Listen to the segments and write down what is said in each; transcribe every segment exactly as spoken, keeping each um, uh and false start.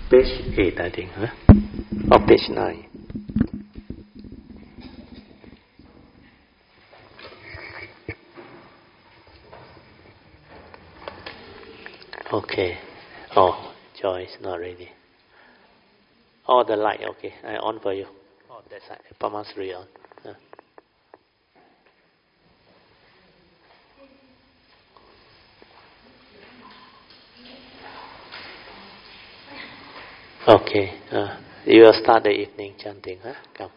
Page eight, I think, huh? Or page nine. Okay. Oh, Joy is not ready. Oh, the light, okay. I on for you. Oh, that side. Pamasri on. Huh? Okay. Uh, you will start the evening chanting, huh? Come.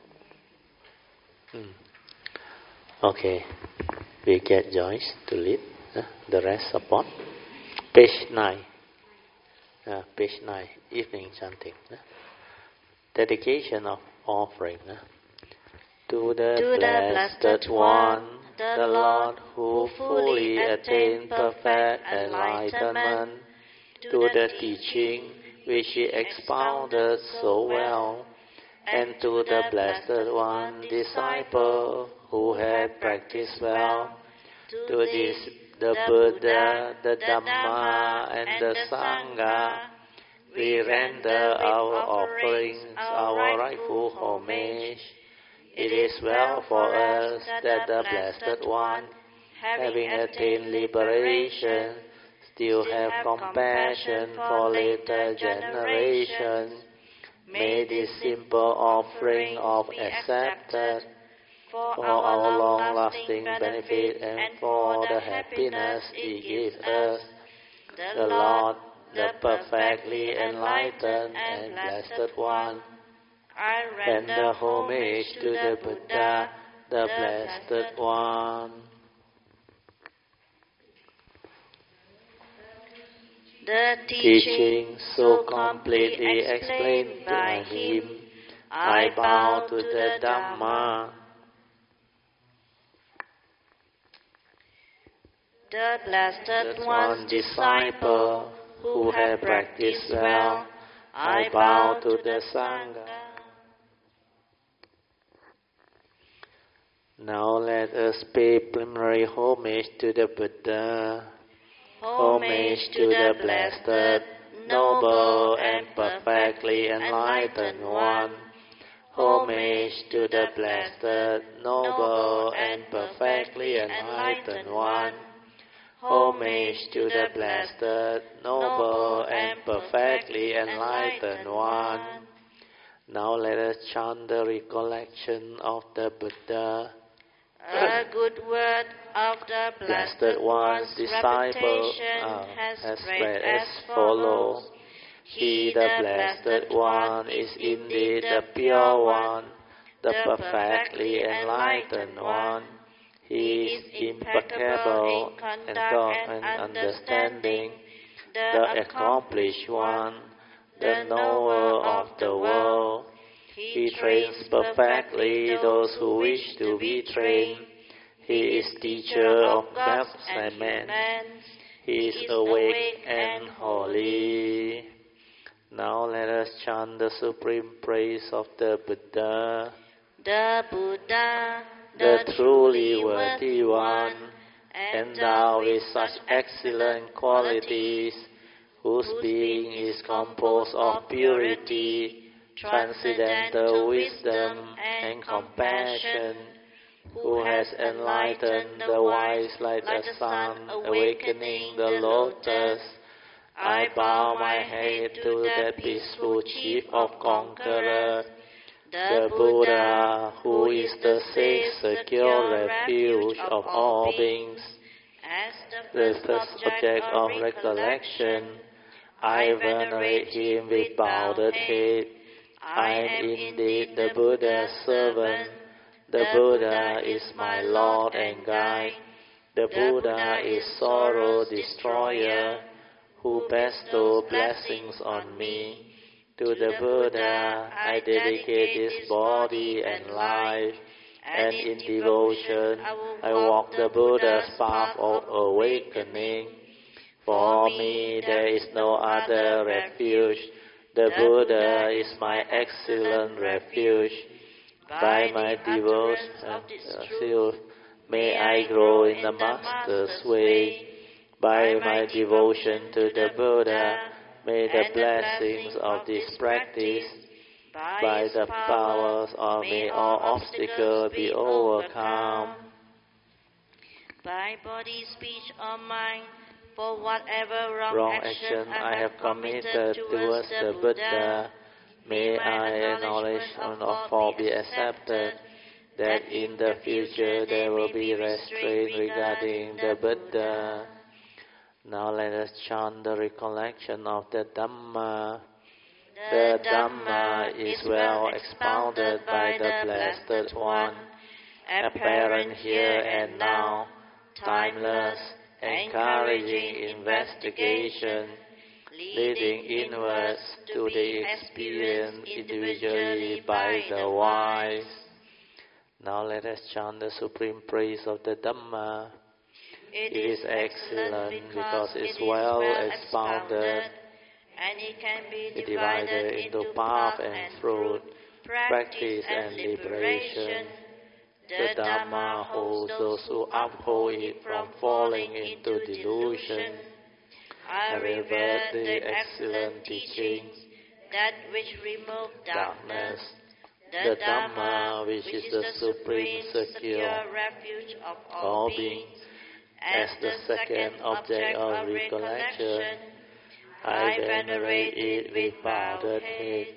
Mm. Okay. We get Joyce to lead. Huh? The rest support. Page nine. Uh, page nine. Evening chanting. Huh? Dedication of offering. Huh? To the, to blessed, the blessed One, the Lord, who fully attained perfect enlightenment, to the teaching which He expounded so well, and to the Blessed One, disciple, who had practiced well, to this, the Buddha, the Dhamma, and the Sangha, we render our offerings, our rightful homage. It is well for us that the Blessed One, having attained liberation, still have compassion for later generations. May this simple offering of accepted for our long-lasting benefit and for the happiness it gives us, the Lord, the perfectly enlightened and Blessed One, I render homage to the Buddha, the Blessed One. The teaching so completely explained by him, I bow to the Dhamma. The Blessed One's disciple, who had practiced well, I bow to the Sangha. Now let us pay preliminary homage to the Buddha, homage to the Blessed, Noble, and Perfectly Enlightened One, homage to the Blessed, Noble, and Perfectly Enlightened One, homage to the Blessed, Noble, and Perfectly Enlightened One. Now let us chant the recollection of the Buddha. A good word of the Blessed One's disciple uh, has read as follows. He, the Blessed One, is indeed the Pure One, the perfectly enlightened One. He is impeccable in conduct and understanding, the accomplished One, the knower of the world. He trains perfectly those who wish to be trained. He is teacher of gods and men. He is awake and holy. Now let us chant the supreme praise of the Buddha. The Buddha, the truly worthy One, endowed with such excellent qualities, whose being is composed of purity, transcendental wisdom, and compassion, who has enlightened the wise like the sun awakening the lotus. I bow my head to the peaceful chief of conquerors, the Buddha, who is the safe, secure refuge of all beings. As the first object of recollection, I venerate him with bowed head. I am indeed the Buddha's servant. The Buddha is my Lord and guide. The Buddha is sorrow destroyer, who bestows blessings on me. To the Buddha I dedicate this body and life, and in devotion I walk the Buddha's path of awakening. For me there is no other refuge. The Buddha is my excellent refuge. By my devotion, uh, may I grow in the Master's way. By my devotion to the Buddha, May the blessings of this practice, by the powers of may all obstacles be overcome. By body, speech, or mind, for whatever wrong, wrong action action I have committed towards the Buddha, may my acknowledgement of fault be accepted, that in the future there will be restraint regarding the Buddha. Now let us chant the recollection of the Dhamma. The Dhamma is well expounded by the Blessed One, apparent here and now, timeless, encouraging investigation, leading inwards to the experience individually by the wise. Now let us chant the supreme praise of the Dhamma. It is excellent because it is well expounded, and it can be divided into path and fruit, practice and liberation. The Dhamma holds those who uphold it from falling into delusion. I revere the excellent teachings, that which remove darkness. The Dhamma, which is the supreme secure refuge of all beings, as the second object of recollection, I venerate it with bowed head.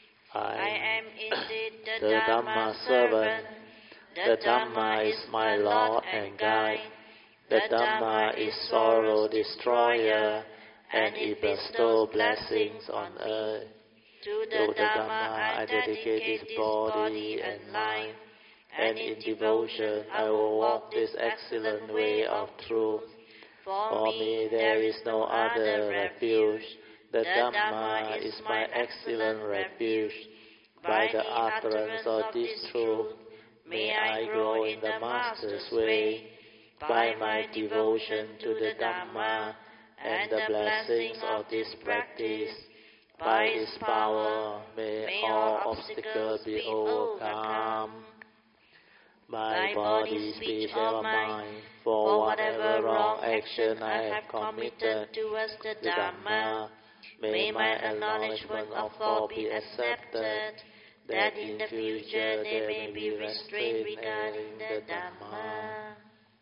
I am indeed the Dhamma servant. The Dhamma is my Lord and guide. The Dhamma is sorrow destroyer, and it bestows blessings on earth. To the Dhamma I dedicate this body and life, and in devotion I will walk this excellent way of truth. For me there is no other refuge. The Dhamma is my excellent refuge. By the utterance of this truth, may I grow in the Master's way. By my devotion to the Dhamma and the blessings of this practice, by its power may all obstacles be overcome. My body, speech, or mind, for whatever wrong action I have committed towards the Dhamma, may my acknowledgement of fault be accepted, that in the future there may be restraint regarding the Dhamma.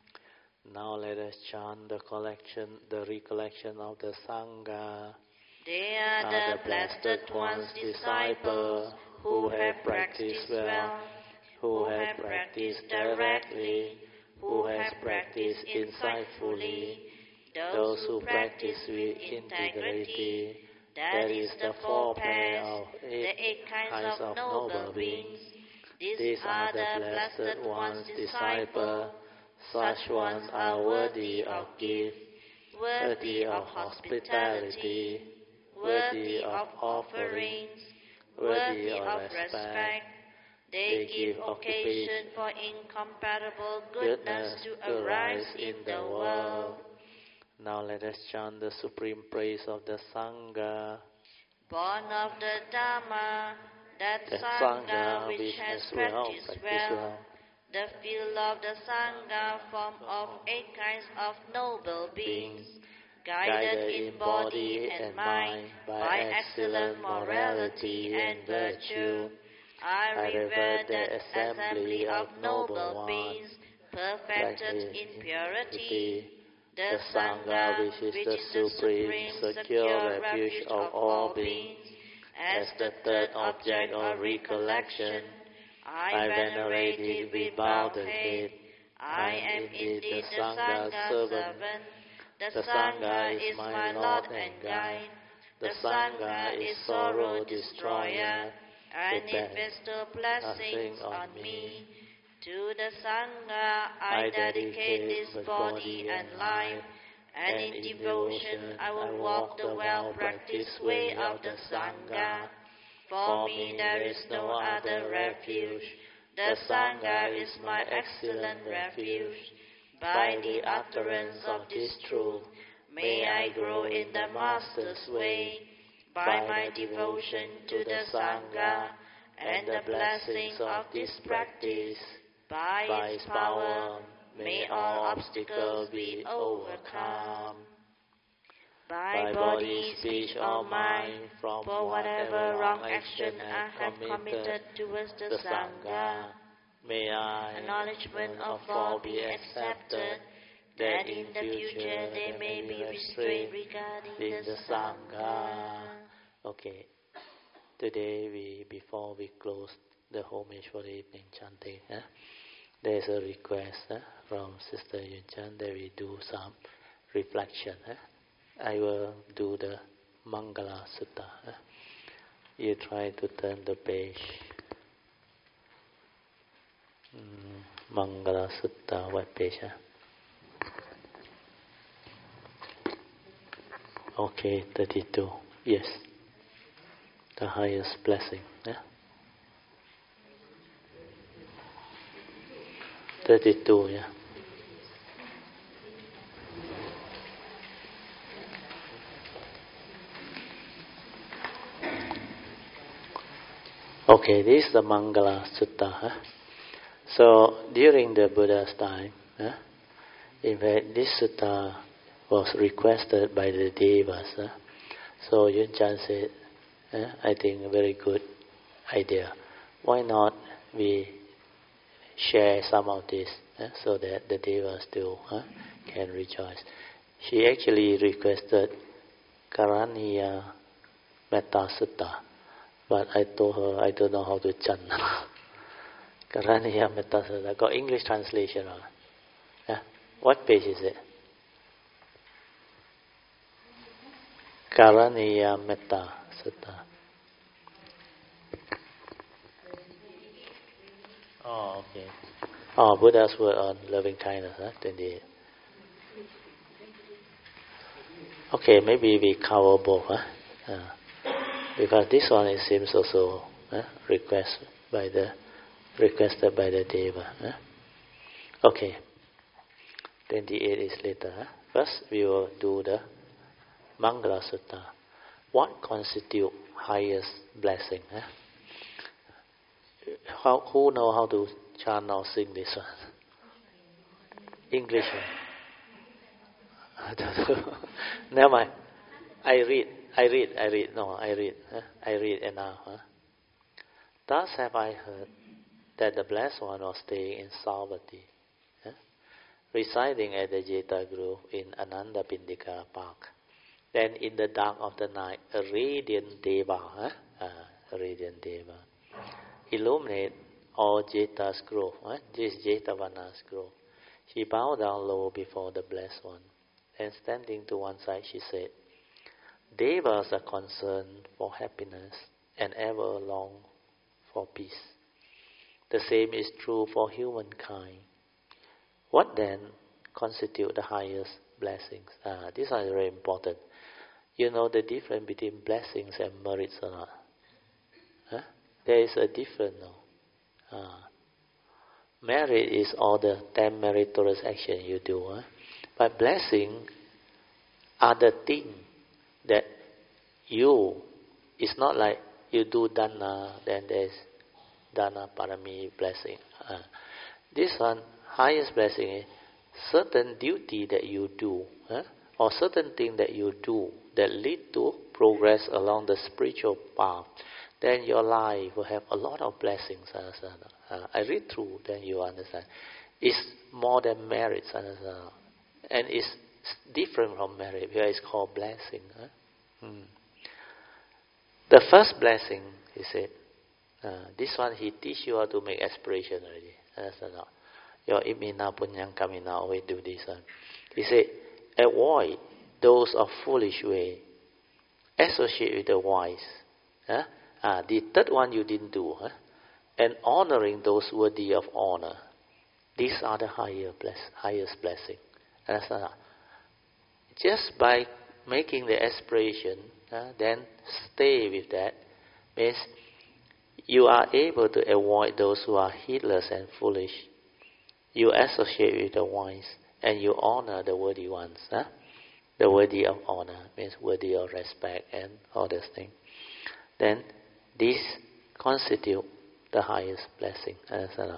Now let us chant the collection, the recollection of the Sangha. They are the Blessed One's disciples who have practiced well, who have practiced directly, who have practiced insightfully, those who practice with integrity. That is the four pair of eight, the eight kinds of noble beings. These are the Blessed One's disciples. Such ones are worthy of gift, worthy of hospitality, worthy of offerings, worthy of respect. They give occasion for incomparable goodness to arise in the world. Now let us chant the supreme praise of the Sangha. Born of the Dhamma, that Sangha which has practiced well, the field of the Sangha formed of eight kinds of noble beings, guided in body and mind by excellent morality and virtue. I revere the assembly of noble beings, perfected in purity, the Sangha which is the supreme secure refuge of all beings. As the third object of recollection, I venerate it with bowed head. I am indeed the Sangha servant. The Sangha is my Lord and guide. The Sangha is sorrow destroyer, and it bestows blessings on me. To the Sangha I dedicate this body and life, and in devotion I will walk the well-practiced way of the Sangha. For me there is no other refuge. The Sangha is my excellent refuge. By the utterance of this truth, may I grow in the Master's way. By my devotion to the Sangha and the blessings of this practice, by its power, may all obstacles be overcome. by body, speech, or mind, from for whatever wrong action I have committed committed towards the the Sangha. Sangha. May I, Acknowledgement of all be accepted, that in the future they may be restrained regarding the the Sangha. Sangha. Okay. Today, we before we close the homage for the evening chanting, eh, there is a request eh, from Sister Yun Chan that we do some reflection. Eh. I will do the Mangala Sutta. Eh. You try to turn the page. Mm, Mangala Sutta, what page? Eh? Okay, thirty-two. Yes. The highest blessing. Yeah? thirty-two, yeah. Okay, this is the Mangala Sutta. Huh? So, during the Buddha's time, huh? in fact, this sutta was requested by the Devas. Huh? So, Yun Chan said, huh? I think a very good idea. Why not we share some of this huh? so that the Devas too huh? can rejoice. She actually requested Karaniya Metta Sutta. But I told her I don't know how to chant. Karaniya Metta Sutta. Got English translation on. Yeah. What page is it? Karaniya Metta Sutta. Oh, okay. Oh, Buddha's word on loving kindness, huh? twenty-eight. Okay, maybe we cover both, huh? Uh, because this one it seems also uh, request by the requested by the Deva. Huh? Okay, twenty-eight is later. Huh? First, we will do the Mangala Sutta. What constitute highest blessing? Huh? How, who know how to chant or sing this one? English one. I don't know. Never mind. I read. I read, I read, no, I read, huh? I read enough. Huh? Thus have I heard that the Blessed One was staying in Savatthi, huh? residing at the Jeta Grove in Anandapindika Park. Then in the dark of the night, a radiant Deva, huh? uh, a radiant Deva, illuminate all Jeta's grove, huh? this Jetavana's grove. She bowed down low before the Blessed One, and standing to one side, she said, Devas are concerned for happiness and ever long for peace. The same is true for humankind. What then constitute the highest blessings? Ah, these are very important. You know the difference between blessings and merits or not? Huh? There is a difference. No? Ah. Merit is all the ten meritorious action you do. Huh? But blessing are the things that you, it's not like you do dana, then there's dana parami blessing. Uh, this one, highest blessing is certain duty that you do, uh, or certain thing that you do that lead to progress along the spiritual path. Then your life will have a lot of blessings. Understand? Uh, I read through, then you understand. It's more than merits, understand? And it's different from merit, because it's called blessing. Huh? Hmm. The first blessing, he said, uh, this one he teach you how to make aspiration already. Understand? Your imina punyang kamina always do this one. He said, avoid those of foolish way. Associate with the wise. Huh? Ah, the third one you didn't do. Huh? And honoring those worthy of honor. These are the higher bless, highest blessing. Understand? Just by making the aspiration, uh, then stay with that, means you are able to avoid those who are heedless and foolish. You associate with the wise, and you honor the worthy ones. Huh? The worthy of honor means worthy of respect and all those things. Then this constitute the highest blessing. Understand?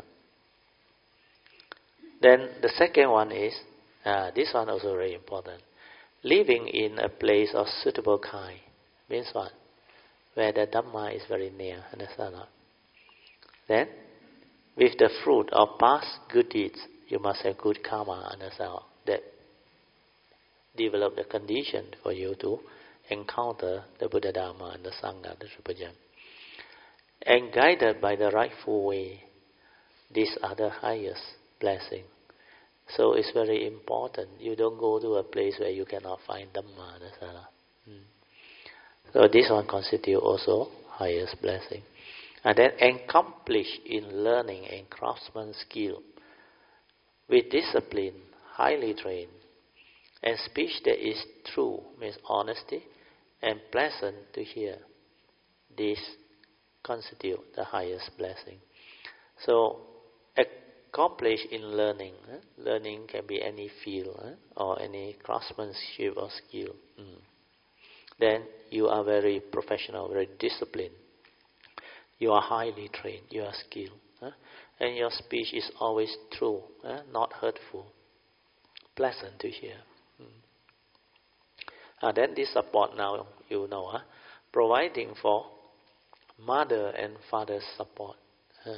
Then the second one is, uh, this one also very important. living in a place of suitable kind means what? Where the Dhamma is very near, understand not? Then, with the fruit of past good deeds, you must have good karma, understand not? That develop the condition for you to encounter the Buddha Dharma and the Sangha, the Tripajam. And guided by the rightful way, these are the highest blessing. So it's very important. You don't go to a place where you cannot find Dhamma. Hmm. So this one constitutes also highest blessing. And then accomplish in learning and craftsman skill with discipline, highly trained, and speech that is true, means honesty, and pleasant to hear. This constitute the highest blessing. So, accomplish in learning. Eh? Learning can be any field eh? or any craftsmanship or skill. Mm. Then you are very professional, very disciplined. You are highly trained, you are skilled. Eh? And your speech is always true, eh? not hurtful, pleasant to hear. Mm. Uh, then this support now, you know, huh? providing for mother and father's support. Uh,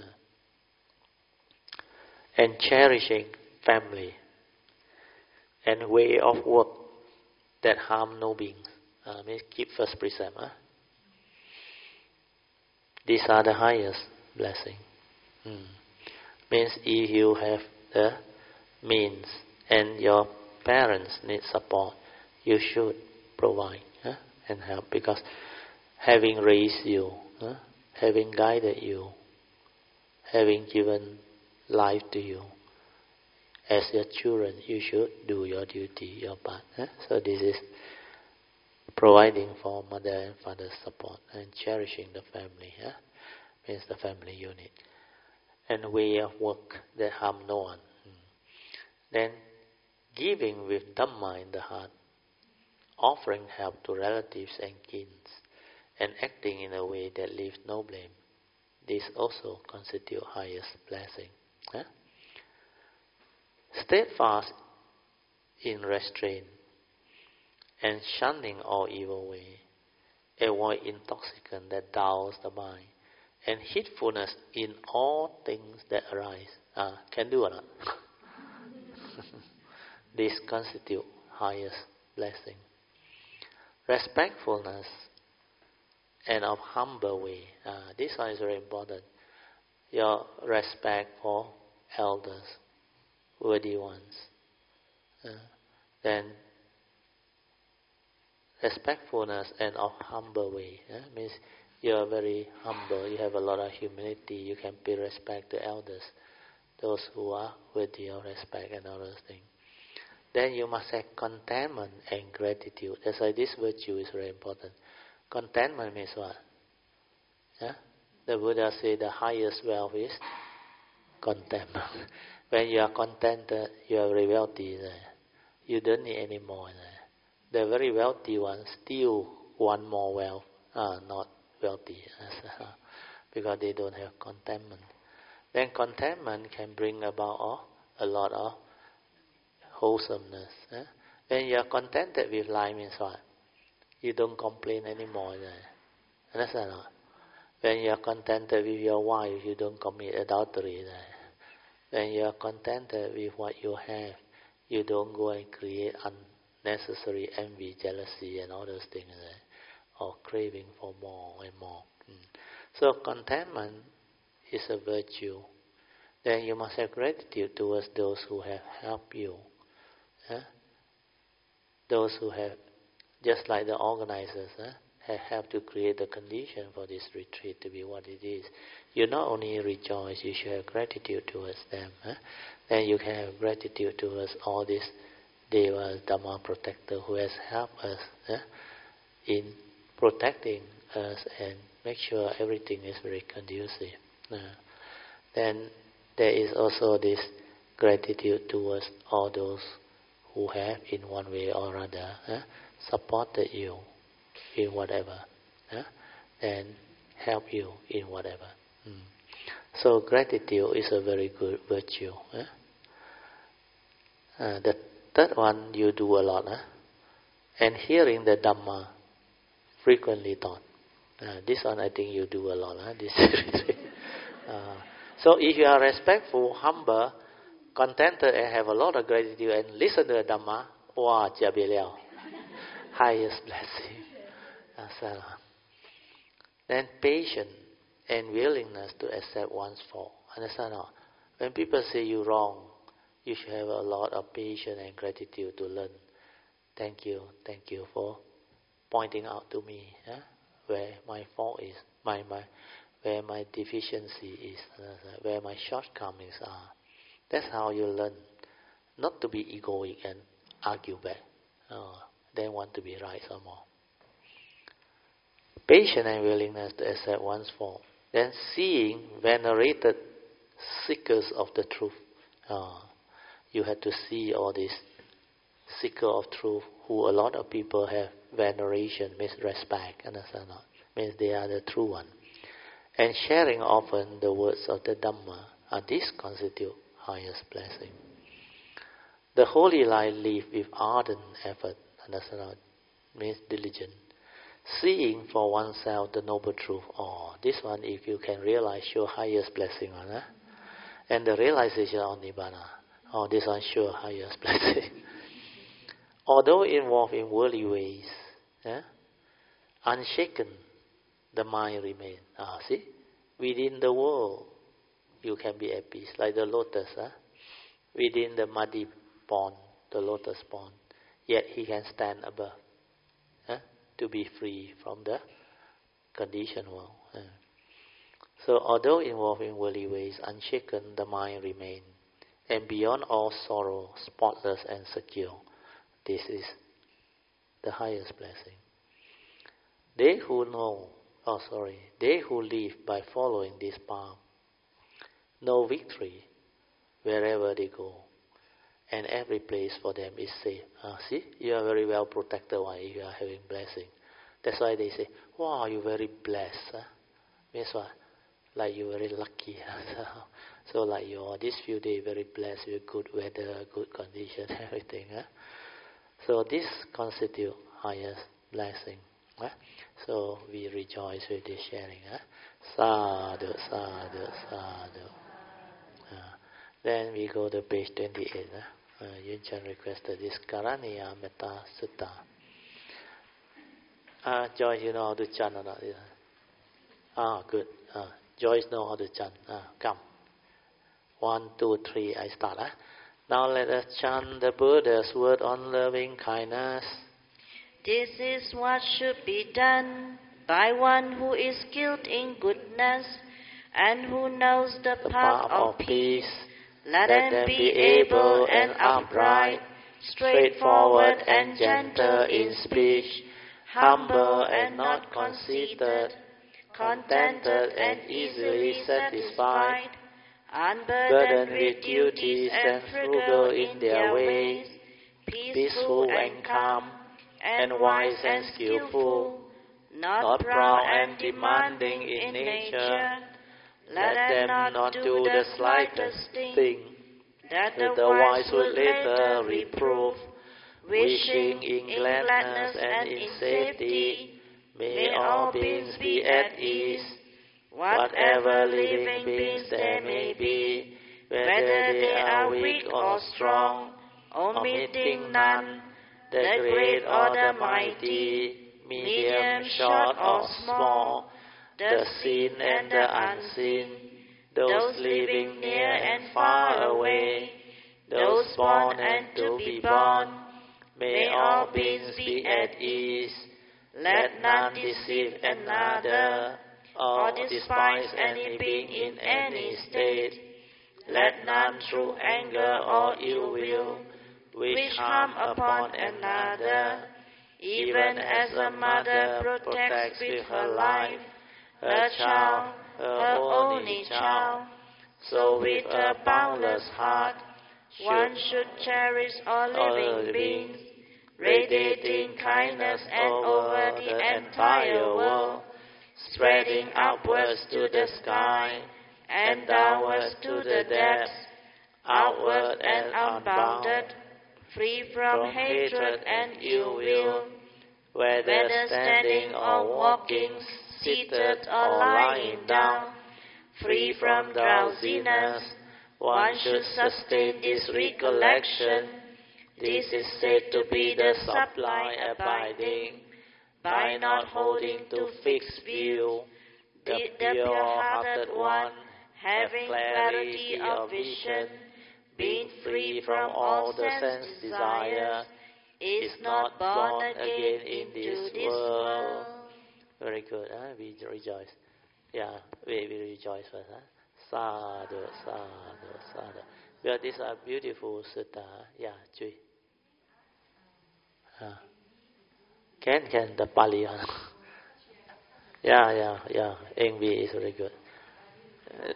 and cherishing family and way of work that harm no beings. Uh, means keep first precept. Huh? These are the highest blessing. Hmm. Means if you have the means and your parents need support, you should provide huh? and help, because having raised you, huh? having guided you, having given life to you, as your children, you should do your duty, your part. Huh? So this is providing for mother and father's support and cherishing the family. Huh? Means the family unit. And way of work that harm no one. Then giving with Dhamma in the heart, offering help to relatives and kin, and acting in a way that leaves no blame. This also constitute highest blessing. Huh? Steadfast in restraint and shunning all evil way. Avoid intoxicant that dulls the mind, and heedfulness in all things that arise. Ah, can do or not? This constitute highest blessing. Respectfulness and of humble way. Ah, this one is very important. Your respect for elders, worthy ones. Uh, then respectfulness and of humble way. Uh, means you are very humble, you have a lot of humility, you can pay respect to elders, those who are worthy of respect and all those things. Then you must have contentment and gratitude. That's why this virtue is very important. Contentment means what? Yeah? The Buddha said the highest wealth is contentment. When you are contented, you are very wealthy. You don't need any more. The very wealthy ones still want more wealth, uh, not wealthy, because they don't have contentment. Then contentment can bring about oh, a lot of wholesomeness. Eh? When you are contented with life means what? You don't complain anymore. Eh? Understand or not? When you are contented with your wife, you don't commit adultery. Eh? When you are contented with what you have, you don't go and create unnecessary envy, jealousy, and all those things, eh? or craving for more and more. Mm. So contentment is a virtue. Then you must have gratitude towards those who have helped you. Eh? Those who have, just like the organizers, eh? have helped to create the condition for this retreat to be what it is. You not only rejoice, you should have gratitude towards them. Eh? Then you can have gratitude towards all these Devas, Dhamma protector who has helped us eh? in protecting us and make sure everything is very conducive. Uh, then there is also this gratitude towards all those who have in one way or other uh, supported you in whatever, uh, and help you in whatever. Mm. So gratitude is a very good virtue. Uh. Uh, the third one you do a lot. Uh. and hearing the Dhamma frequently taught. Uh, this one I think you do a lot. Huh? This uh, so if you are respectful, humble, contented, and have a lot of gratitude, and listen to the Dhamma, wow, jiabi liao, highest blessing. Uh, then patience and willingness to accept one's fault. Understand or not? When people say you wrong, you should have a lot of patience and gratitude to learn. Thank you, thank you for pointing out to me yeah, where my fault is, my, my, where my deficiency is, uh, where my shortcomings are. That's how you learn. Not to be egoic and argue back. Uh, then want to be right some more. Patience and willingness to accept one's fault. Then seeing venerated seekers of the truth. Uh, you have to see all these seekers of truth who a lot of people have veneration, means respect, understand not? Means they are the true one. And sharing often the words of the Dhamma, and this constitute highest blessing. The holy life lived with ardent effort, understand not? Means diligent. Seeing for oneself the noble truth. Oh, this one, if you can realize, sure highest blessing one. Huh? And the realization of Nibbana. Oh, this one sure highest blessing. Although involved in worldly ways, yeah, unshaken, the mind remains. Ah, see, within the world, you can be at peace, like the lotus. Huh? Within the muddy pond, the lotus pond, yet he can stand above. Huh? To be free from the conditioned world. Uh. So although involved in worldly ways, unshaken, the mind remains. And beyond all sorrow, spotless and secure. This is the highest blessing. They who know, oh sorry, they who live by following this path, know victory wherever they go. And every place for them is safe. Uh, see, you are very well protected while you are having blessing. That's why they say, wow, you're very blessed. Huh? Means what? Like you're very lucky. Huh? So like you are this few days very blessed with good weather, good condition, everything. Huh? So this constitutes highest blessing. Huh? So we rejoice with this sharing. Huh? Sadhu, sadhu, sadhu. Uh, then we go to page twenty-eight. Huh? Uh, Yun Chan requested this Karaniya Metta Sutta. Uh, Joyce, you know how to chant or not? Ah, good. Uh, Joyce know how to chant. Uh, come. One, two, three, I start. Huh? Now let us chant the Buddha's word on loving kindness. This is what should be done by one who is skilled in goodness and who knows the, the path, path of peace. Let, let them be able and upright, straightforward and gentle in speech, humble and not conceited, contented and easily satisfied, unburdened with duties and frugal in their ways, peaceful and calm, and wise and skillful, not proud and demanding in nature. Let them not do the slightest thing that the wise would later reprove, wishing in gladness and in safety. May all beings be at ease, whatever living beings there may be, whether they are weak or strong, omitting none, the great or the mighty, medium, short or small, the seen and the unseen, those living near and far away, those born and to be born. May all beings be at ease. Let none deceive another, or despise any being in any state. Let none through anger or ill will wish harm upon another, even as a mother protects with her life her child, her only child. So with a boundless heart, one should cherish all living beings, radiating kindness and over the entire world, spreading upwards to the sky and downwards to the depths, outward and unbounded, free from, from hatred and ill will, whether, whether standing or walking, seated or lying down, free from drowsiness, one should sustain this recollection. This is said to be the supply abiding, by not holding to fixed view, the, the pure-hearted one, having clarity of vision, being free from all the sense desire, is not born again in this world. Very good, huh? We rejoice. Yeah, we, we rejoice first. Huh? Sadhu, sadhu, sadhu. Well, these are beautiful sutta. Yeah, Chui. Uh, can, can, the Pali one. yeah, yeah, yeah. Envy is very good. Uh,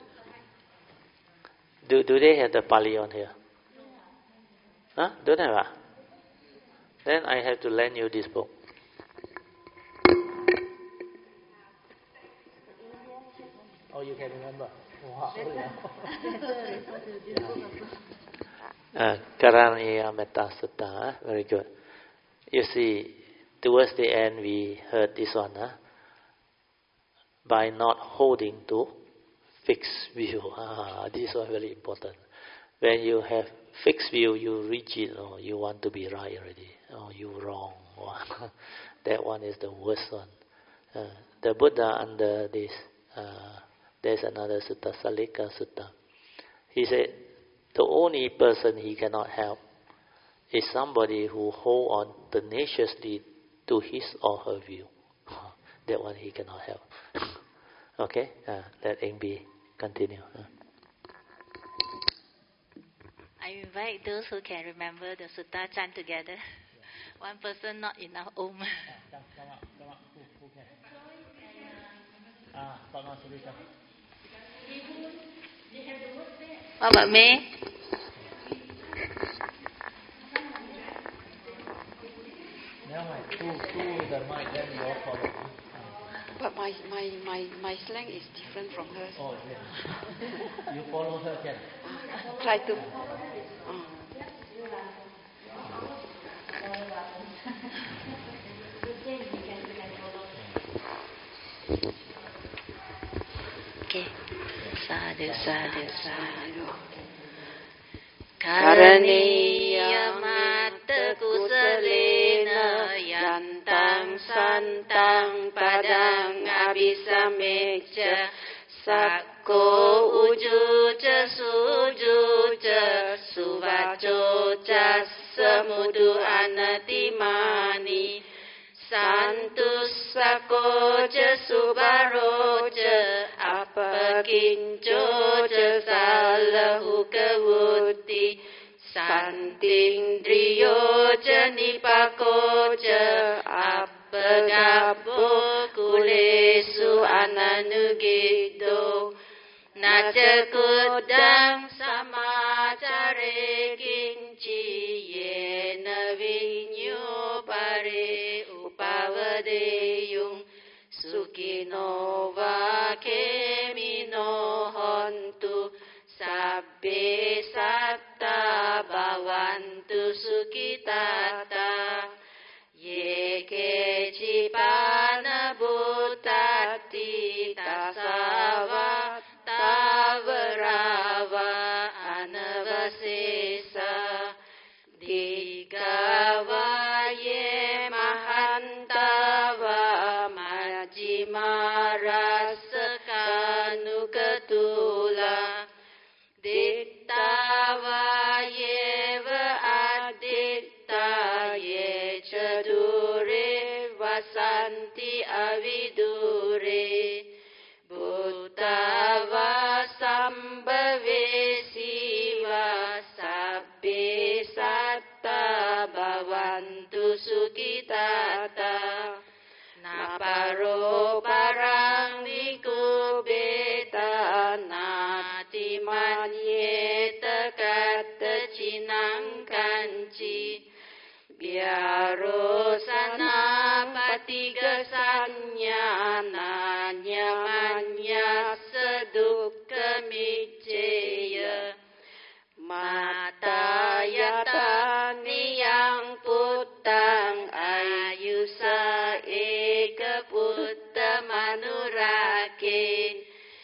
do, do they have the Pali on here? Huh? Don't have, ah? Then I have to lend you this book. Oh, you can remember. Wow. uh, Karaniya Metta Sutta, very good. You see, towards the end we heard this one, huh? By not holding to fixed view. Ah, this one very important. When you have fixed view, you rigid, or oh, you want to be right already, or oh, you wrong. That one is the worst one. Uh, the Buddha under this, uh, there's another sutta, Salika Sutta. He said, the only person he cannot help is somebody who hold on tenaciously to his or her view. That one he cannot help. Okay, uh, let Eng Bee continue. Uh. I invite those who can remember the sutta chant together. One person not enough. Om. What about me? But my, my, my, my slang is different from hers. Oh, yeah. You follow her, can? Uh, try to. Uh. Okay. Sadhu, sadhu, sadhu. Karaniyamata kusalena yantang santang padang abhisamecha sakko ujuca sujuca suvacoca samudu anatimani santus sakoca subaroca apakincoca salahu kawuti santingdriyoca nipakoca apagabbo kulesu ananugido naca kudang samacare kinci yena vinyo pare upavadeyung sukino va kemino hontu sabbe satta bhavantu sukitata ye kecipana bhutati tasava tavarava anavasesa digava ye mahantava majjimaraskanukatula dittava yeva aditta ye chadure vasanti avidure buddhava sambhavesiva sabbe satta bhavantu sukitata naparo parang nikubeta nati manyeta kata cinang kanci biaro sana patiga sanya nanya manya sedukka miceya mata yata ke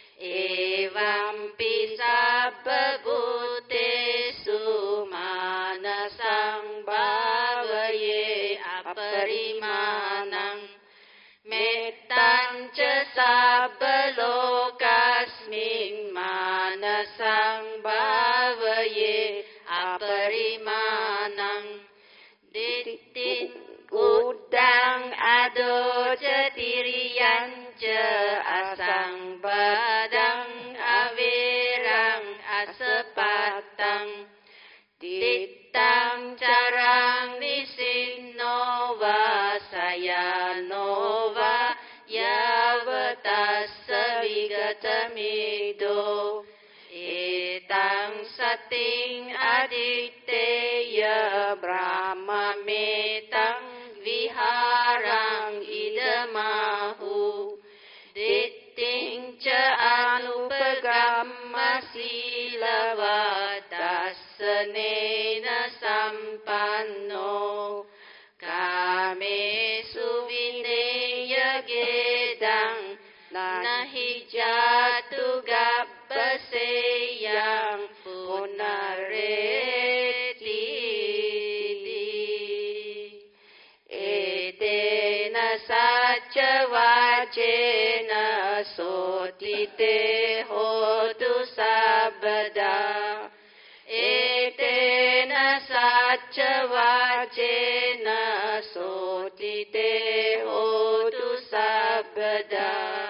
Evampi sabba bhutesu manasang bhavaye aparimanang mettan ca sabba lokasmin manasang bhavaye aparimanang dittin udang ado jatiriyan asang badang averang asapatang dittang carang nisinova sayanova yavatassa vigatamido etang sating aditteya brahma metang viharang idamahu ditting ca anupagamma silava dassanena sampanno kamesu vineya gedang nahi jatu gabbaseyang punareti etena saca vacena sotite hotu sabda etena saca vacena sotite hotu sabda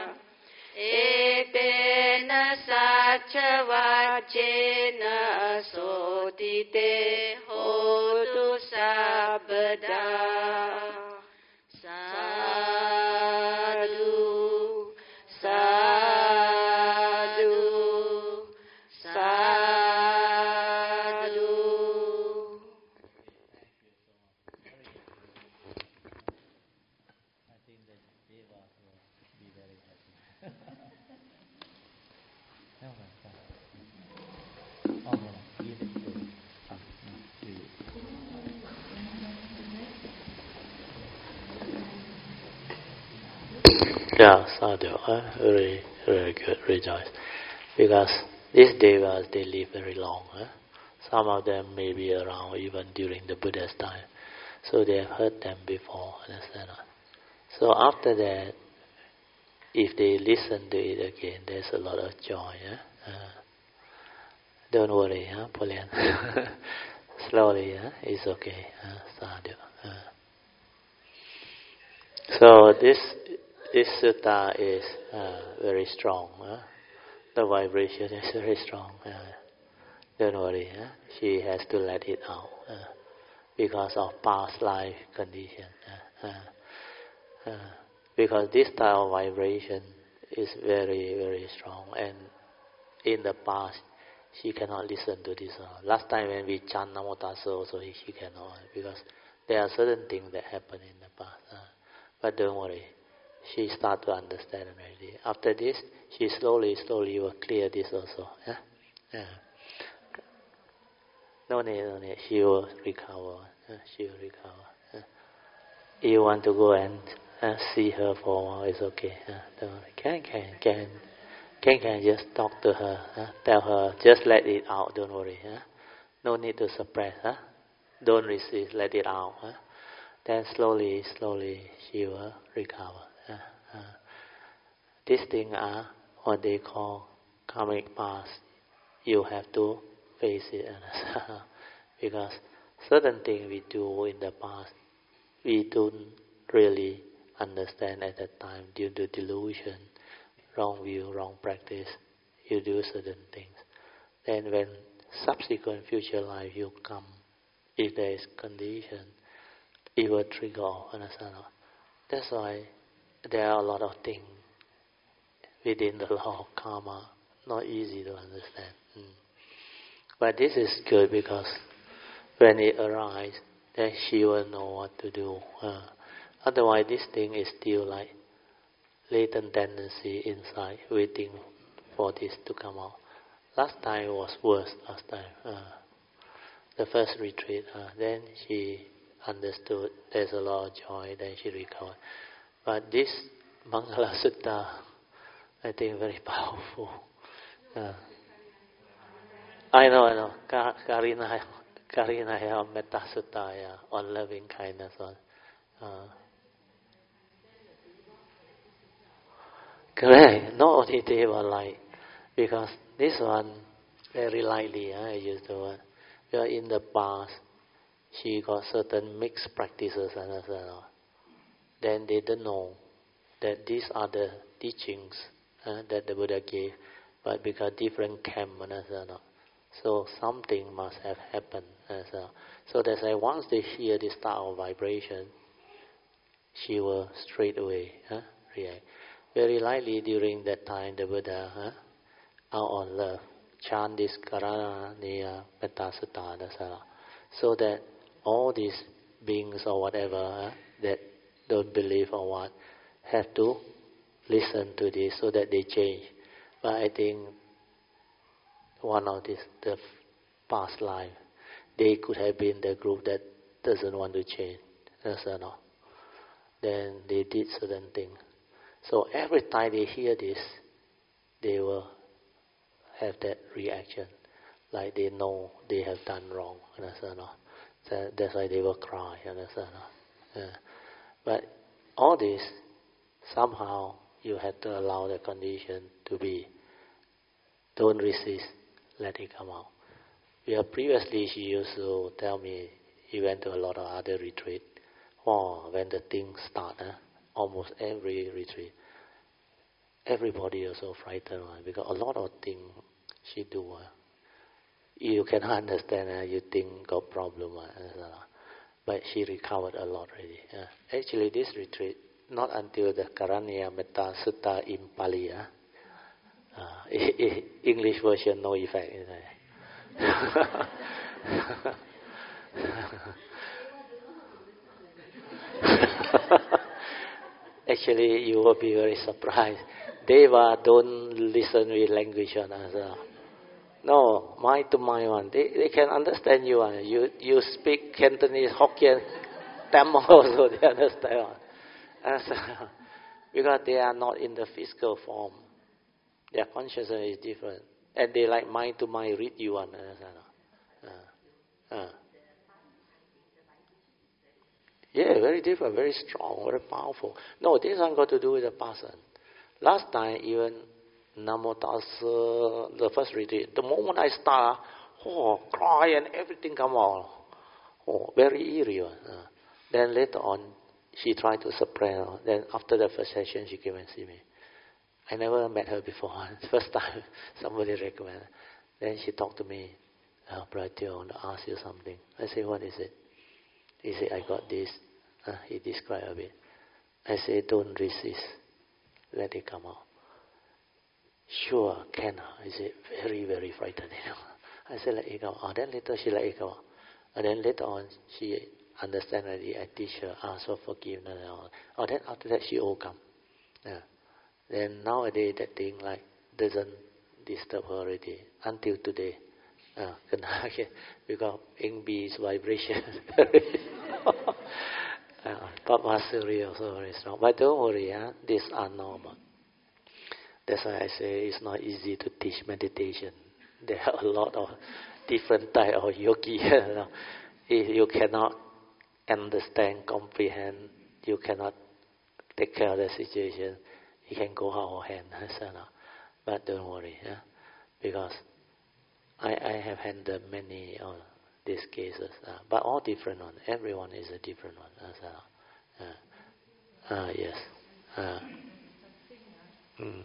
etena saca vacena sotite hotu sabda sadhu sadhu sadhu. I think that Deva will be very happy. No, no, no. Oh, no, no. Give it to um, to you. Yeah, sadhu. Uh, very, very good. Rejoice. Because these devas, they live very long. Uh? Some of them may be around even during the Buddha's time. So they have heard them before. Understand? So after that, if they listen to it again, there's a lot of joy. Yeah? Uh, don't worry, huh, Pauline. Slowly, huh? It's okay. Uh, sadhu. Uh. So this this sutta is uh, very strong. Huh? The vibration is very strong. Uh, don't worry. Huh? She has to let it out uh, because of past life condition. Uh, uh, uh, because this type of vibration is very, very strong, and in the past she cannot listen to this. Uh, last time when we chant Namo Tassa also she cannot, because there are certain things that happen in the past. Uh, but don't worry, she start to understand already. After this, she slowly, slowly will clear this also. Yeah? Yeah. No need, no need. She will recover. Uh, she will recover. Uh, you want to go and uh, see her for a while, it's okay. Uh, don't worry. Can, can, can. Can, can just talk to her. Uh, tell her, just let it out, don't worry. Uh. No need to suppress. Uh. Don't resist, let it out. Uh. Then slowly, slowly she will recover. Uh, uh. These things are what they call karmic past. You have to face it. Because certain things we do in the past, we don't really understand at that time due to delusion, wrong view, wrong practice. You do certain things. Then when subsequent future life you come, if there is condition, it will trigger off. Understand? That's why there are a lot of things within the law of karma, not easy to understand. Mm. But this is good because when it arises, then she will know what to do. Uh, otherwise, this thing is still like latent tendency inside, waiting for this to come out. Last time was worse. Last time, uh, the first retreat, uh, then she understood there's a lot of joy. Then she recovered. But this Mangala Sutta, I think very powerful. Uh, I know, I know. Ka- Karina, Karina have Metta Sutta, yeah, on loving kindness. On, uh, correct. Not only they were like, because this one very lightly, uh, I use the word. Because in the past, she got certain mixed practices and uh, then they don't know that these are the teachings uh, that the Buddha gave, but because different camp and uh, so something must have happened. Uh, so, so that's why once they hear this type of vibration, she will straight away uh, react. Very likely during that time, the Buddha, uh, out on love, chant this Karana Niya Metta Sutta, so that all these beings or whatever uh, that don't believe or what have to listen to this so that they change. But I think one of this, the past life, they could have been the group that doesn't want to change. Understand? No? Then they did certain things. So every time they hear this, they will have that reaction, like they know they have done wrong. Understand? No? So that's why they will cry. Understand? No? Yeah. But all this, somehow you have to allow the condition to be. Don't resist, let it come out. Yeah, previously she used to tell me he went to a lot of other retreat. Oh, when the things start, eh, almost every retreat, everybody is so frightened uh, because a lot of things she do. Uh, you can understand, uh, you think got problem. Uh, but she recovered a lot already. Uh, actually, this retreat, not until the Karaniya Metta Sutta in Pali. Uh, uh, English version, no effect. Actually, you will be very surprised. Deva don't listen with language on us. Uh. No, mind to mind one. They they can understand you. Uh. You you speak Cantonese, Hokkien, Tamil also they understand. Uh, so, because they are not in the physical form. Their consciousness is different. And they like mind to mind read you one. Uh, uh, uh. Yeah, very different, very strong, very powerful. No, this one got to do with the person. Last time, even Namo Tassa, the first retreat, the moment I start, oh, cry and everything come out. Oh, very eerie. Uh. Then later on, she tried to suppress. Then after the first session, she came and see me. I never met her before. First time somebody recommended. Then she talked to me. Oh, Brother Teo, I want to ask you something. I say, what is it? He said, I got this. Uh, he described a bit. I said, don't resist. Let it come out. Sure, can. I said, very, very frightening. I said, let it go. Oh, then later she let it go. And then later on, she understand already. I teach her, ask for forgiveness. And all. Oh, then after that, she all come. Yeah. Then nowadays, that thing like doesn't disturb her already until today. Uh, because Ing B's vibration. uh, Papa Suri also very strong. But don't worry, huh? These are normal. That's why I say it's not easy to teach meditation. There are a lot of different type of yogi. You know. If you cannot understand, comprehend, you cannot take care of the situation, it can go out of hand. So, no. But don't worry, huh? Because I, I have handled many of these cases, uh, but all different ones. Everyone is a different one. Uh, uh, uh, yes. Uh, mm.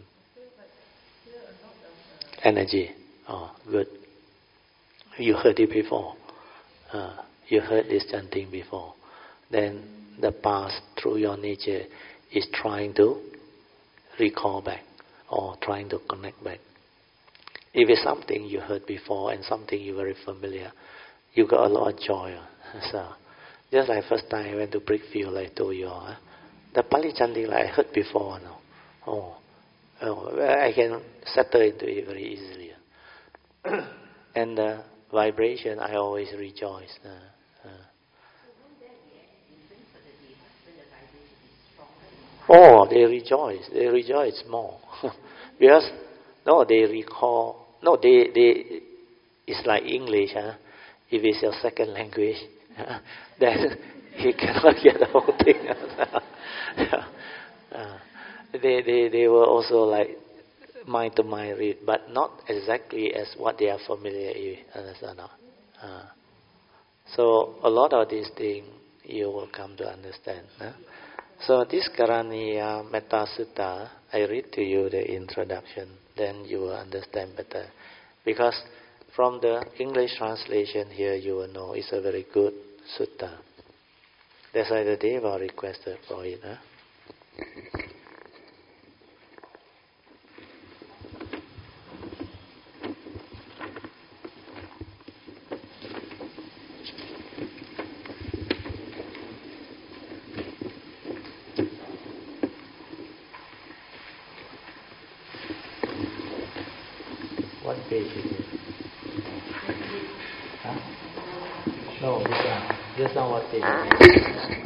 Energy. Oh, good. You heard it before. Uh, you heard this chanting before. Then the past, through your nature, is trying to recall back or trying to connect back. If it's something you heard before and something you're very familiar, you got a lot of joy. So, just like first time I went to Brickfield, I told you, uh, the Pali chanting like I heard before. No? Oh, oh, I can settle into it very easily. And the vibration, I always rejoice. Uh, uh. Oh, they rejoice. They rejoice more. Because, no, they recall. No, they, they, it's like English, huh? If it's your second language, huh? Then you cannot get the whole thing. Yeah. uh, they, they, they were also like mind to mind read, but not exactly as what they are familiar with. Understand? Uh, so a lot of these things you will come to understand. Huh? So this Karaniya Metta Sutta, I read to you the introduction, then you will understand better. Because from the English translation here, you will know it's a very good sutta. That's why the Deva requested for it. Huh? What page is it? Huh? No, this one. Just now what page is it?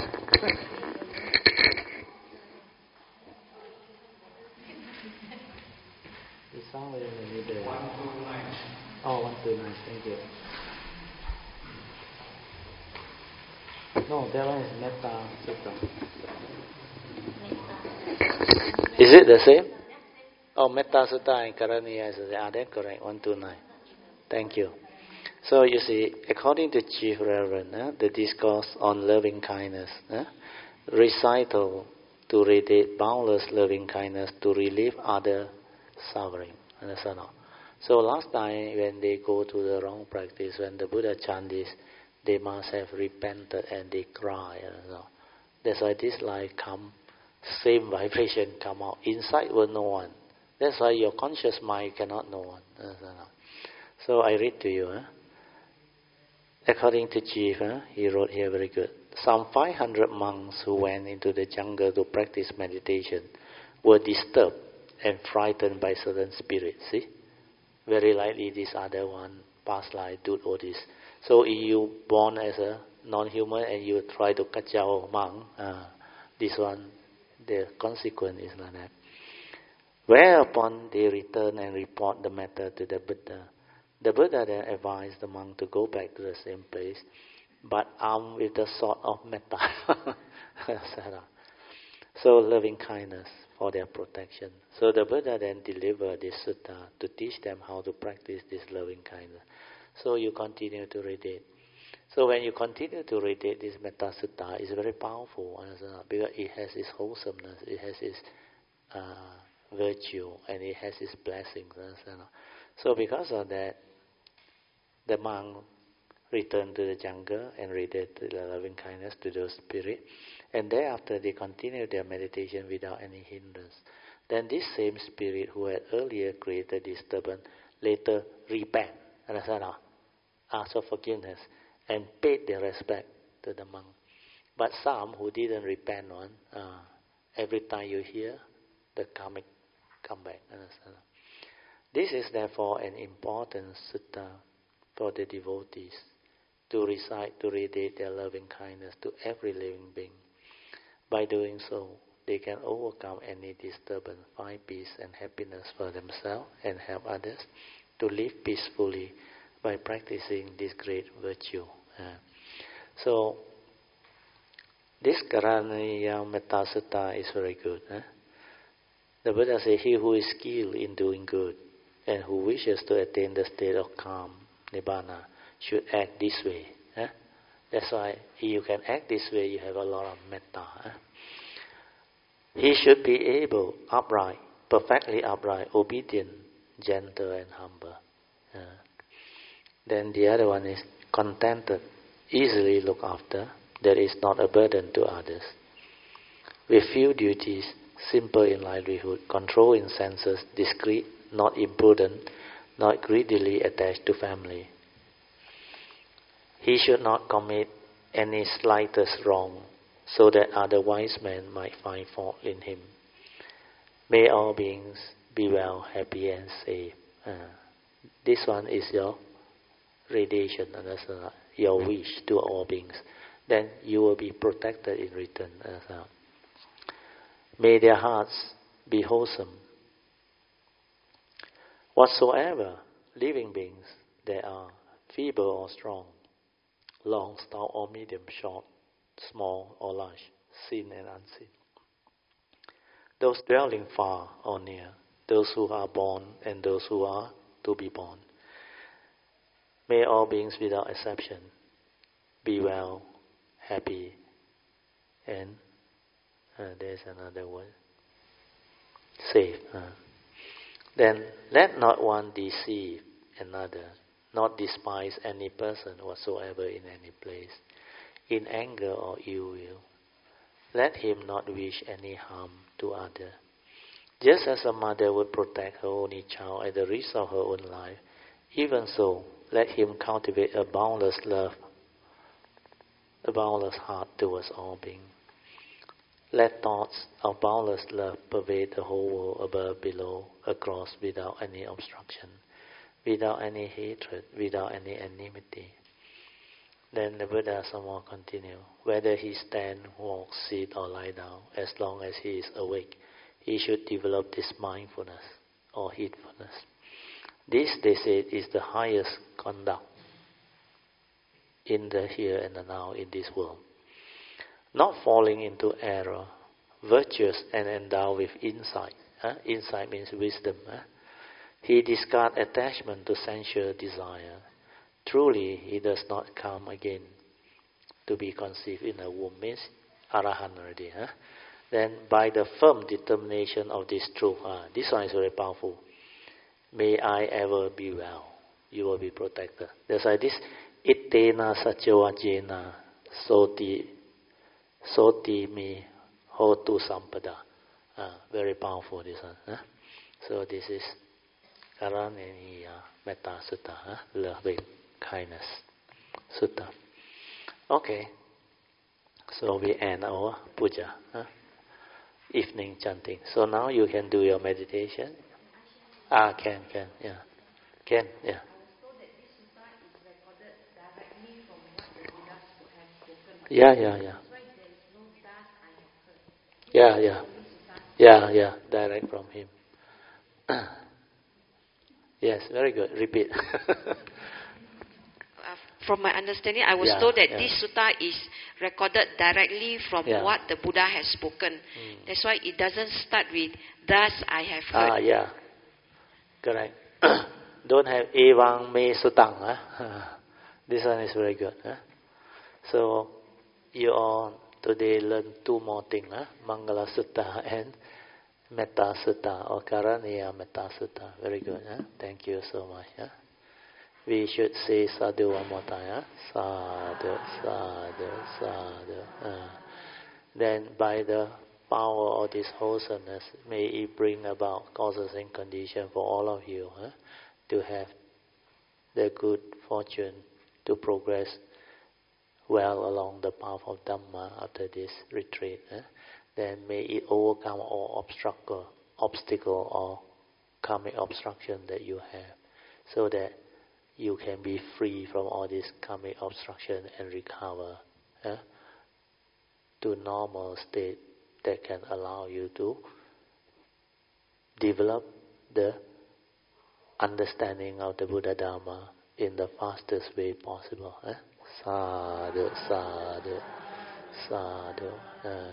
It's somewhere in the middle. one two nine. Oh, one two nine. Thank you. No, that one is Metta Sutta. Is it the same? Oh, Metta Sutta and Karaniya is the same. Ah, that's correct. one two nine. Thank you. So you see, according to Chief Reverend, uh, the discourse on loving kindness, uh, recital to radiate boundless loving kindness to relieve other suffering. Understand? So last time when they go to the wrong practice, when the Buddha chant this, they must have repented and they cry. You know. That's why this life come, same vibration come out. Inside will no one. That's why your conscious mind cannot know one. So I read to you. Huh? According to Chief, huh? He wrote here very good. Some five hundred monks who went into the jungle to practice meditation were disturbed and frightened by certain spirits. See? Very likely this other one, past life, do all this. So if you born as a non-human and you try to kacau monk, uh, this one, the consequence is like that. Whereupon they return and report the matter to the Buddha. The Buddha then advised the monk to go back to the same place, but armed with the sword of metta. So loving kindness for their protection. So the Buddha then delivered this sutta to teach them how to practice this loving kindness. So you continue to read it. So when you continue to read it, this Metta Sutta is very powerful, because it has its wholesomeness, it has its uh, virtue, and it has its blessings. So because of that, the monk returned to the jungle and radiated the loving kindness to those spirits, and thereafter they continued their meditation without any hindrance. Then this same spirit who had earlier created disturbance later repent, understand? Asked for forgiveness and paid their respect to the monk. But some who didn't repent on, uh, every time you hear, the karmic come back, understand? This is therefore an important sutta for the devotees to recite, to radiate their loving kindness to every living being. By doing so, they can overcome any disturbance, find peace and happiness for themselves and help others to live peacefully by practicing this great virtue. Uh, so, this Karaniya Metta Sutta is very good. Huh? The Buddha says, he who is skilled in doing good and who wishes to attain the state of calm, Nibbana, should act this way. Huh? That's why if you can act this way, you have a lot of metta. Huh? He should be able, upright, perfectly upright, obedient, gentle and humble. Uh, then the other one is contented, easily looked after, that is not a burden to others. With few duties, simple in livelihood, control in senses, discreet, not imprudent, not greedily attached to family. He should not commit any slightest wrong, so that other wise men might find fault in him. May all beings be well, happy and safe. Uh, this one is your radiation, and that's uh, your wish to all beings. Then you will be protected in return. Uh, May their hearts be wholesome. Whatsoever living beings they are, feeble or strong, long, stout or medium, short, small or large, seen and unseen, those dwelling far or near, those who are born and those who are to be born, may all beings without exception be well, happy, and uh, there's another word, safe. Uh. Then let not one deceive another, not despise any person whatsoever in any place, in anger or ill will. Let him not wish any harm to other. Just as a mother would protect her only child at the risk of her own life, even so, let him cultivate a boundless love, a boundless heart towards all beings. Let thoughts of boundless love pervade the whole world, above, below, across, without any obstruction, without any hatred, without any enmity. Then the Buddha somewhat continue. Whether he stand, walk, sit, or lie down, as long as he is awake, he should develop this mindfulness or heedfulness. This, they say, is the highest conduct in the here and the now in this world. Not falling into error, virtuous and endowed with insight. Huh? Insight means wisdom. Huh? He discards attachment to sensual desire. Truly, he does not come again to be conceived in a womb. Means Arahant already. Huh? Then, by the firm determination of this truth, uh, this one is very powerful. May I ever be well. You will be protected. That's why this Ittena Satyavajena Soti Soti mi hotu sampada. Uh, very powerful this one. Huh? So this is Karaniya Metta Sutta. Huh? Loving kindness Sutta. Okay. So we end our puja. Huh? Evening chanting. So now you can do your meditation. Ah, can, can, yeah. Can, yeah. Yeah, yeah, yeah. Yeah, yeah. Yeah, yeah. Direct from him. Yes, very good. Repeat. uh, from my understanding, I was yeah, told that yeah. this sutta is recorded directly from yeah. what the Buddha has spoken. Mm. That's why it doesn't start with, thus I have heard. Ah, yeah. Correct. Don't have Evang Me Sutang. Huh? This one is very good. Huh? So, you all today learn two more things. Huh? Mangala Sutta and Metta Sutta or Karaniya Metta Sutta. Very good. Huh? Thank you so much. Huh? We should say sadhu one more time. Huh? Sadhu, sadhu, sadhu. Uh. Then by the power of this wholesomeness, may it bring about causes and conditions for all of you huh, to have the good fortune to progress well along the path of Dhamma after this retreat. Huh. Then may it overcome all obstacle, obstacle or karmic obstruction that you have, so that you can be free from all this karmic obstruction and recover huh, to normal state that can allow you to develop the understanding of the Buddha Dharma in the fastest way possible. Eh? Sadhu, sadhu, sadhu. Uh,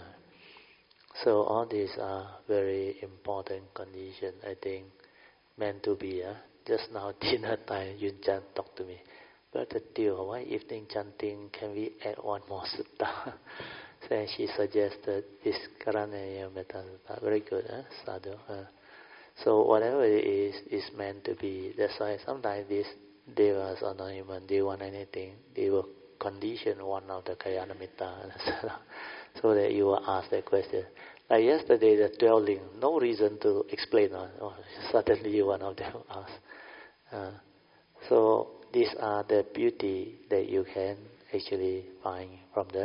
so all these are very important conditions, I think, meant to be. Uh, just now, dinner time, Yun Chan talked to me. Brother Teo, why evening chanting, can we add one more sutta? So she suggested this Karaniya Metta Sutta. Very good, huh? Sadhu. Uh, so whatever it is, is meant to be. That's why sometimes these devas are not human. They want anything. They will condition one of the Kalyanamitta, so that you will ask that question. Like yesterday, the twelve link, no reason to explain. Oh, suddenly one of them asked. Uh, so these are the beauty that you can actually find from the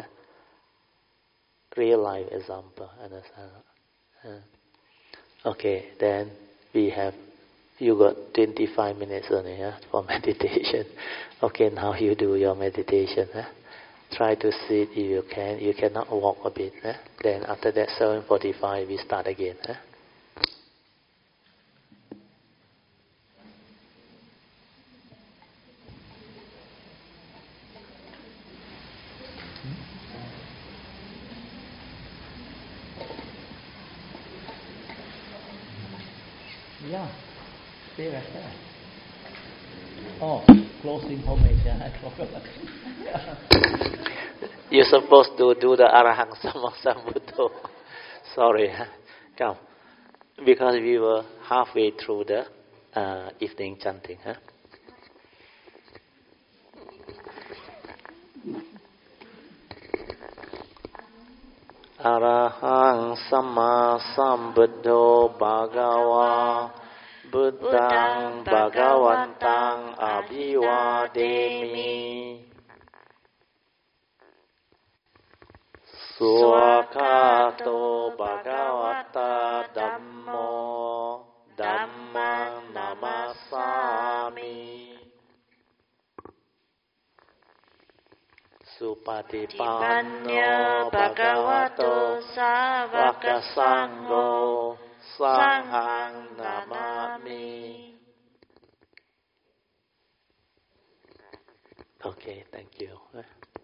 real life example, understand? Uh, okay, then we have, you got twenty-five minutes only huh, for meditation. Okay, now you do your meditation. Huh? Try to sit if you can. You cannot walk a bit. Eh? Then after that, seven forty-five, we start again. Eh? Yeah, stay right there. Oh, closing formation. I forgot. You're supposed to do the Arahang Sammasambuddho. Sorry. Huh? Come. Because we were halfway through the uh, evening chanting. Huh? Arahang Samma Sambuddho Bhagava Buddhang Bhagavantang Abhivademi Swakato Bhagavata Dhammo Dhammang Namasami Supatipanno Bhagavato Savaka Sangho Sanghang Namami. Okay, thank you.